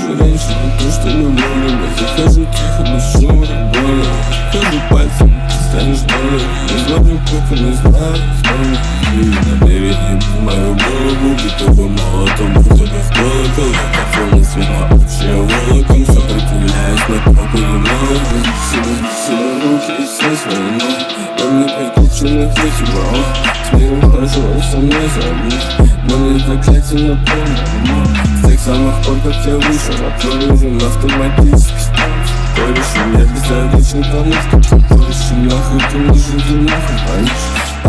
Прихожу раньше, не то чтобы вовремя. Захожу тихо, но шумно, больно. Хожу пальцем, ты станешь долларом. Я звоню кофе, не знаю, снова. И намерение в мою голову, битовым молотом, будто бы в колокол. Я хотел на свет на общее волоком. Сопротивляюсь, но толку немного. Разбесила руки и все свои ноги. Я мне прикрученных вытягивал. С миром хорошо, и со мной забыл. Но мне заклятие напомнило. С тех самых пор, как я вышел, отправлен автоматически стал. Кореш, у меня безразличный помощник. Кореш, нахуй, ты нужен, ты нахуй понишь.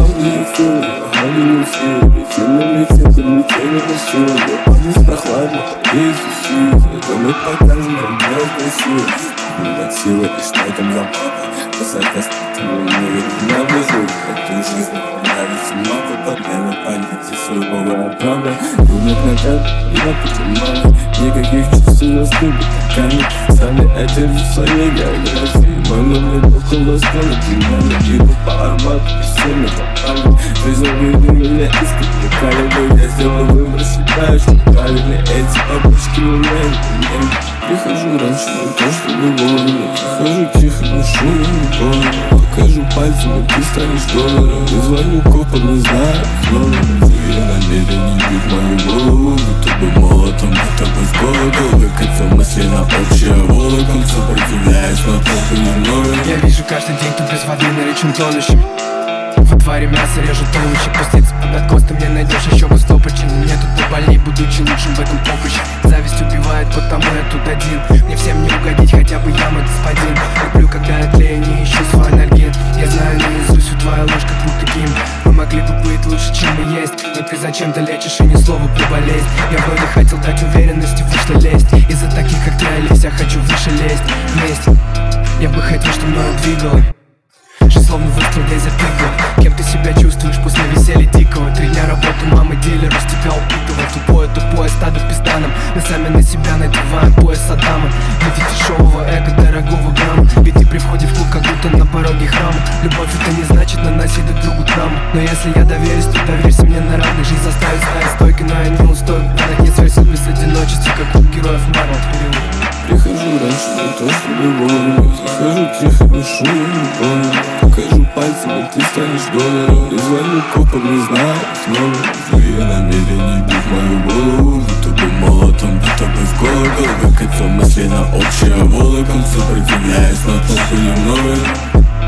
Аудио филы, фильмы летят, летели по силу. Здесь прохладно, есть силы. Это мы покажем, как делать красиво. От силы, и что там за папа? Высокостительный мир, меня выживет. Эту жизнь нравится много, подмена понятия суровая правда. Думать назад, я понимаю. Никаких чувств на ступе, камень. Сами одержу своей географии. Мой номер около стала динамик. Иду по Арбату, и сильно попали. Жизнь увидел меня искренне калибр. Я сделал выбор, считаю, что правильно. Эти обычки у меня. Прихожу раньше, не то чтобы вовремя. Захожу тихо, но шумно, не больно. Покажу пальцем, и ты станешь долларом. Я звоню копам, не знаю, снова. Твои намерения бьют мою голову, будто бы молотом, будто бы в колокол. Выкатил мысли на общее волоком. Сопротивляюсь, но толку немного. Я вижу каждый день, кто без воды на речном тонущем. В отваре мясо режут овощи. Пуститься под откос ты мне найдешь еще бы 100 причин. Мне тут побольней, будучи лучшим в этом поприще. Зависть убивает, потому я тут один. Мне всем не угодить, хотя бы я мой господин. Люблю, когда я тлею, не ищу свой анальгин. Я знаю наизусть, твоя ложь как будто гимн. Мы могли бы быть лучше, чем мы есть. Но ты зачем-то лечишь и ни слова про болезнь. Я вроде хотел дать уверенности, вышло лезть. Из-за таких, как ты, Олесь, я хочу выше лезть. Вместе я бы хотел, чтобы мною двигало. Жизнь словно выстрел лезет в иглу. Кем ты себя чувствуешь после веселья дикого? 3 дня работы мамы дилеру с тебя упитывал. Тупое стадо пизданом. Мы сами на себя надеваем пояс Адама. Видите дешевого эго, дорогого грамма. Ведь ты при входе в клуб, как будто на пороге храма. Любовь это не значит наносить друг другу травму. Но если я доверюсь, то доверься мне на равных. Жизнь заставит стать стойкой, но я не устою. Гранах нет своих сил без одиночества, как у героев Марвел. Прихожу раньше, не то чтобы вовремя. Захожу тихо, но шумно, не больно. Покажу пальцем, и ты станешь долларом. Я звоню копам, не знаю, снова. Твои намерения бьют мою голову, будто бы молотом, будто бы в колокол. Выкатил мысли на общее волоком. Сопротивляюсь, но толку немного.